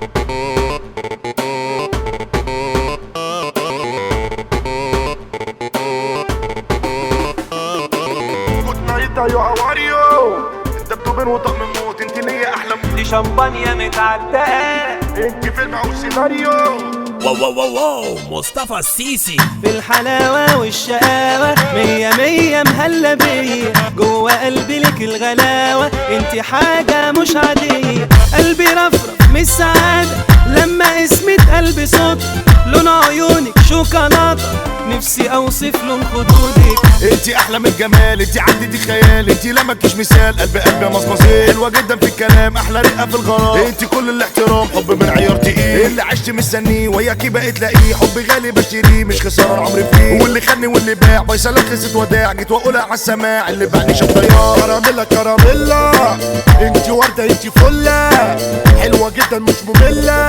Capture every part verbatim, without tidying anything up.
يو هواريو انت بتوبن وطقم موت، انت ليا احلى موت، دي شمبانيا متعتقة، انت فيلم او سيناريو. واو واو واو واو مصطفى السيسي في الحلاوة والشقاوة مية مية مهلا بيا، جوه قلبي لك الغلاوة انت حاجة مش عادية، قلبي رفرف من السعادة لما اسمي قلبي صوت، لون عيونك شوكولاتة نفسي اوصف لون خدودك، انت احلى من الجمال، انت عندي خيال، انت لمكش مثال، قلبي قلبي مصمصين، حلوه جدا في الكلام، احلى رقه في الغرام، انت كل الاحترام، حب من عيار تقيل، اللي عشت مستنيه وياكي بقيت لاقيه، حب غالي بشتريه مش خساره عمري فيه، واللي خدني واللي باع فيصلك خسة وداع، جيت واقولها على السماع اللي باعني شاف ضياع. كراميلا كراميلا انت ورده انت فله، حلوه جدا مش ممله،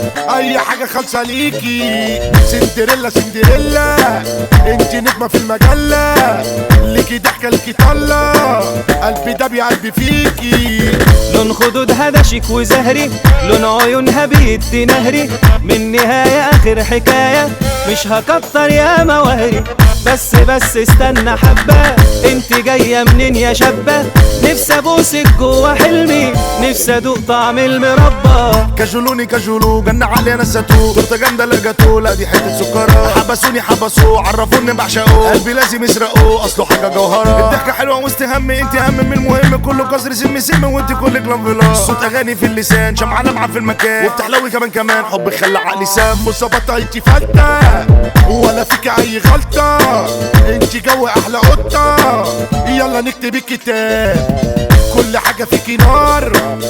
اي حاجه خالصه ليكي، سندريلا سندريلا انت نجمه في المجله، ليكي ضحكه ليكي طله، قلبي ده بقلبي فيكي، لون خدودها ده شيك وزهري، لون عيونها بيدي نهري، من نهاية اخر حكاية مش هكتر يا مواهري، بس بس استنى حبة، انت جاية منين يا شابة، نفسي ابوسك جوا حلمي، نفسي ادوق طعم المربى، كجلوني كجلو جنة علي نسيتو، تورته جامدة لا جاتو، لا دي حتة سكرة، حبسوني حبسوه عرفوني بعشقوه، قلبي لازم يسرقوه اصله حاجة جوهرة، الضحكة حلوة وسط هم، انت هم من المهم، كله كسر سم سم وانت كلك لمبلاط، صوت اغاني في اللسان، شمعة لمعة في المكان، وبتحلوي كمان كمان، حبك خلى عقلي سام، مصابطة انت فلتة ولا فيك اي غلطة، انت جو احلى قطة، يلا نكتب الكتاب، كل حاجة فيكي نار،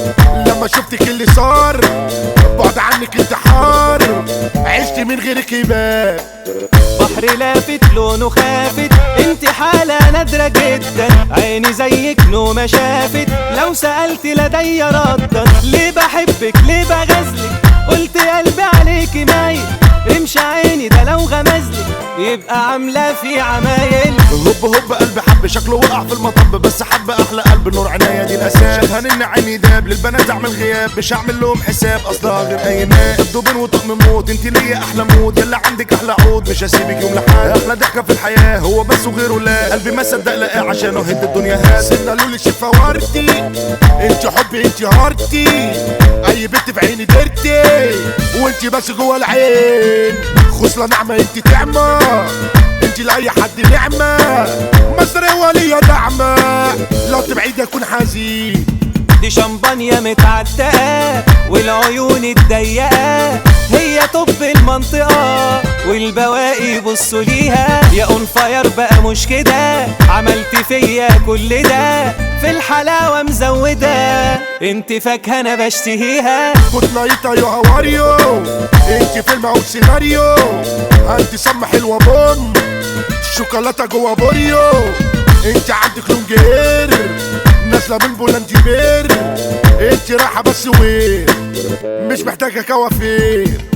لما شفتك اللي صار، بعد عنك انتحار، عشت من غيرك يبان، بحر لافت لونه خافت، انت حالة نادرة جدا، عيني زيك نومة شافت، لو سألت لدي ردا، ليه بحبك ليه بغزلك، قلت قلبي عليكي مايل، رمش عيني ده لو غمزلك يبقى عاملة في عمايل، هوب هوب قلبي حب شكله وقع في المطب، بس حب احلى قلب نور عنايا دي الاساس، شافها ان عيني داب، للبنات اعمل غياب، مش هعمل لهم حساب اصلها غير اي ناس، بدوبن وطقم موت، انت ليا احلى موت، يلا عندك احلى عود، مش هسيبك يوم لحد، احلى ضحكه في الحياه هو بس وغيره لا، قلبي ما صدق لقاه عشانه هد الدنيا هاد، سنة لولي شفا وردي، انت حبي انت هارتي، اي بنت في عيني درتي، وانت بس جوه العين، خصلة نعمة انت تعمى، انت لاي حد نعمة، مصر وليا دعمة، لو تبعيد اكون حزين، دي شمبانيا متعتقة والعيون الضيقة، هي طب المنطقة والبواقي بصوا ليها، يا اون فاير بقى مش كده، عملت فيا كل ده، في الحلاوة مزودة، انت فاكهة انا بشتهيها، كنت نايتة يو هواريو انت فيلم او سيناريو، انت سما حلوة بوم، شوكولاتة جوا بوريو، انت عندك لون جير، نازلة من بولندي بير، انت رايحة بس وين، مش محتاجة كوافير.